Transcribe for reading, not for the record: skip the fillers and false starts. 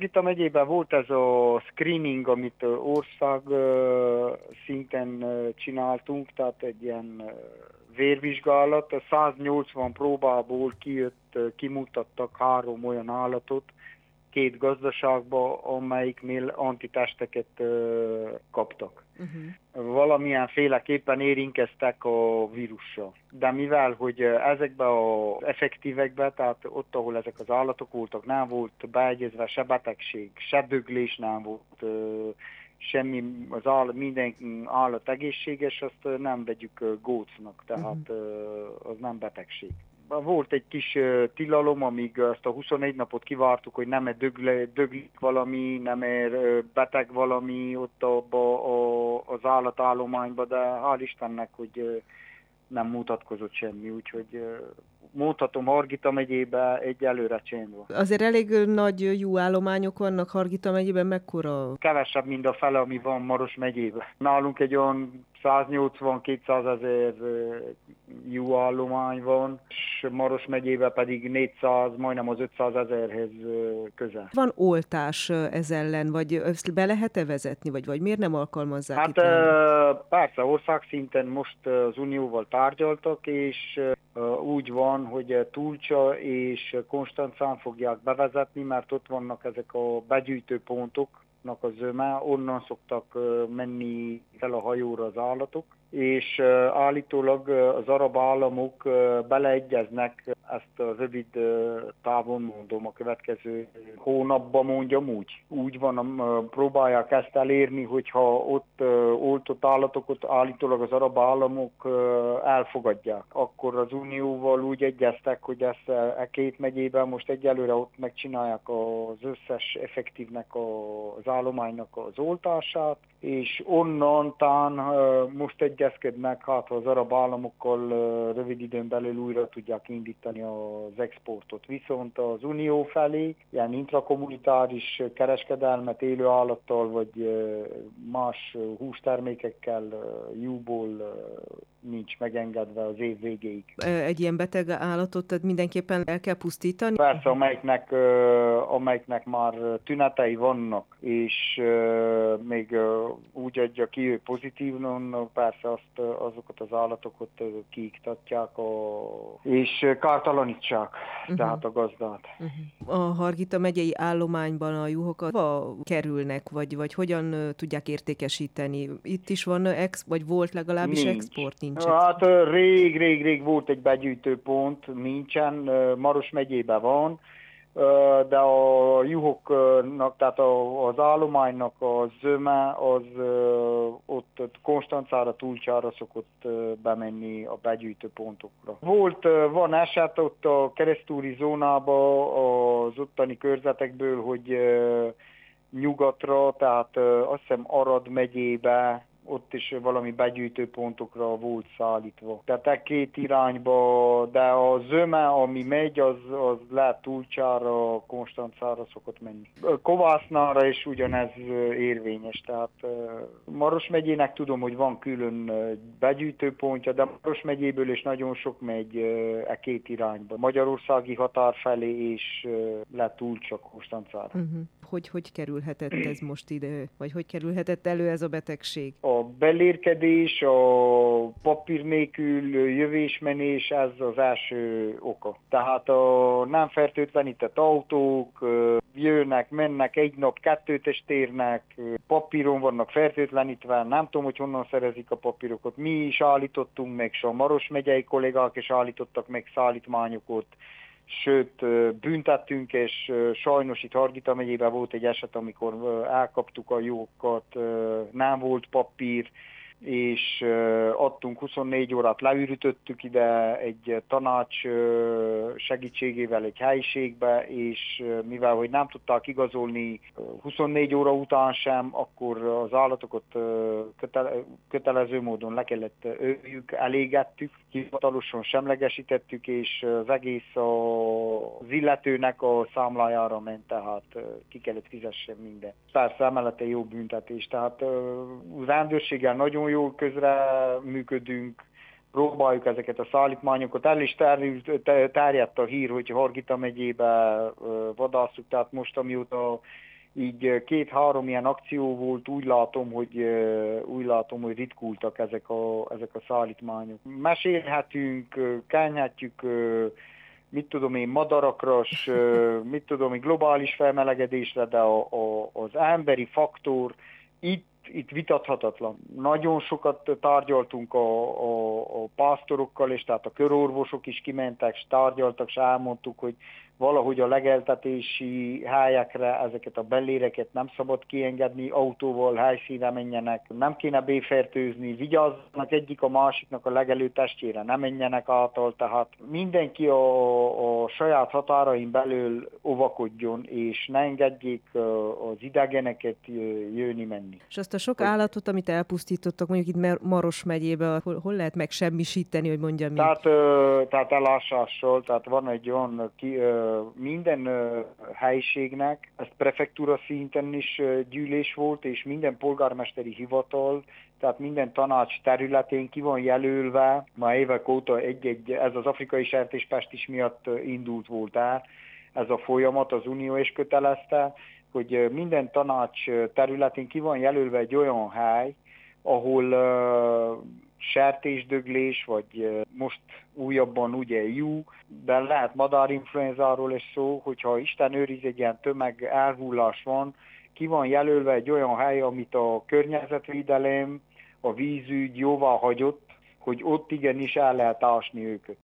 Margita megyében volt ez a screening, amit ország szinten csináltunk, tehát egy ilyen vérvizsgálat. 180 próbából kimutattak 3 olyan állatot, 2 gazdaságba, amelyiknél antitesteket kaptak. Valamilyen féleképpen érintkeztek a vírussal. De mivel, hogy ezekben az effektívekben, tehát ott, ahol ezek az állatok voltak, nem volt beegyezve se betegség, se döglés nem volt, semmi, minden állat egészséges, azt nem vegyük gócnak, tehát az nem betegség. Volt egy kis tilalom, amíg azt a 21 napot kivártuk, hogy nem döglik valami, nem beteg valami ott az állatállományban, de hál' Istennek, hogy nem mutatkozott semmi, úgyhogy mondhatom, Hargita megyében egyelőre csend van. Azért elég nagy juhállományok vannak Hargita megyében, mekkora? Kevesebb, mint a fele, ami van Maros megyében. Nálunk egy olyan 180-200 ezer juhállomány van, és Maros megyében pedig 400, majdnem az 500 ezerhez közel. Van oltás ez ellen, vagy ezt be lehet-e vezetni, vagy miért nem alkalmazzák hát, itt? Persze, országszinten most az Unióval tárgyaltak, és úgy van, hogy Tulcsa és Konstancán fogják bevezetni, mert ott vannak ezek a begyűjtő pontoknak a zöme, onnan szoktak menni fel a hajóra az állatok, és állítólag az arab államok beleegyeznek, ezt a rövid távon mondom, a következő hónapban mondjam úgy. Úgy van, próbálják ezt elérni, hogyha ott oltott állatokat állítólag az arab államok elfogadják. Akkor az Unióval úgy egyeztek, hogy ezt 2 megyében most egyelőre ott megcsinálják az összes effektívnek az állománynak az oltását, és onnantán most egyezkednek, hát az arab államokkal rövid időn belül újra tudják indítani az exportot. Viszont az Unió felé ilyen intrakommunitáris kereskedelmet élő állattal, vagy más hústermékekkel, juhból nincs megengedve az év végéig. Egy ilyen beteg állatot tehát mindenképpen el kell pusztítani? Persze, amelyiknek már tünetei vannak, és még úgy adja ki ő pozitívan, persze azokat az állatokat kiiktatják, és kártalanítsák, tehát a gazdát. A Hargita megyei állományban a juhokat kerülnek, vagy hogyan tudják értékesíteni? Itt is van vagy volt legalábbis export? Nincs. Hát rég volt egy begyűjtőpont, nincsen, Maros megyében van, de a juhoknak, tehát az állománynak a zöme az ott Konstancára, Tulcsára szokott bemenni a begyűjtőpontokra. Van eset ott a keresztúri zónában az ottani körzetekből, hogy nyugatra, tehát azt hiszem Arad megyébe, ott is valami begyűjtőpontokra volt szállítva. Tehát 2 irányba, de a zöme, ami megy, az lehet Tulcsára, Konstancára szokott menni. Kovásznára is ugyanez érvényes, tehát Maros megyének tudom, hogy van külön begyűjtőpontja, de Maros megyéből is nagyon sok megy 2 irányba. Magyarországi határ felé és lehet Tulcsa, Konstancára. Hogy kerülhetett ez most ide? Vagy hogy kerülhetett elő ez a betegség? A belérkedés, a papír nélkül jövésmenés, ez az első oka. Tehát a nem fertőtlenített autók jönnek, mennek, 1 nap 2-t is térnek, papíron vannak fertőtlenítve, nem tudom, hogy honnan szerezik a papírokat. Mi is állítottunk meg, a Maros megyei kollégák is állítottak meg szállítmányokat, sőt, büntettünk, és sajnos itt Hargita megyében volt egy eset, amikor elkaptuk a juhokat, nem volt papír, és adtunk 24 órát, leürütöttük ide egy tanács segítségével egy helyiségbe, és mivel hogy nem tudták igazolni 24 óra után sem, akkor az állatokat kötelező módon le kellett öljük, elégettük, hivatalosan semlegesítettük, és az egész az illetőnek a számlájára ment, tehát ki kellett fizessen minden. Persze emellett egy jó büntetés, tehát rendőrséggel nagyon jól közre működünk, próbáljuk ezeket a szállítmányokat. El is terjedt a hír, hogy Hargita megyébe vadászunk, tehát most amióta így 2-3 ilyen akció volt, úgy látom, hogy ritkultak ezek a szállítmányok. Mesélhetünk, kenhetjük, mit tudom én, madarakra, mit tudom én, globális felmelegedésre, de az emberi faktor itt vitathatatlan. Nagyon sokat tárgyaltunk a pásztorokkal, és tehát a körorvosok is kimentek, és tárgyaltak, és elmondtuk, hogy valahogy a legeltetési helyekre ezeket a belléreket nem szabad kiengedni, autóval helyszínre menjenek, nem kéne béfertőzni, vigyázzanak egyik a másiknak a legelő testjére, nem menjenek által, tehát mindenki a saját határain belül óvakodjon, és ne engedjék az idegeneket jönni-menni. És azt a sok állatot, amit elpusztítottak, mondjuk itt Maros megyében, hol lehet megsemmisíteni, hogy mondjam így? Tehát elásással, tehát van egy olyan minden helyiségnek, ez prefektúra szinten is gyűlés volt, és minden polgármesteri hivatal, tehát minden tanács területén ki van jelölve, már évek óta ez az afrikai sertéspest is miatt indult volt el, ez a folyamat, az Unió is kötelezte, hogy minden tanács területén ki van jelölve egy olyan hely, ahol sertésdöglés, vagy most újabban ugye de lehet madárinfluenzáról is szó, hogyha Isten őriz egy ilyen tömeg elhullás van, ki van jelölve egy olyan hely, amit a környezetvédelem, a vízügy jóvá hagyott, hogy ott igenis el lehet ásni őket.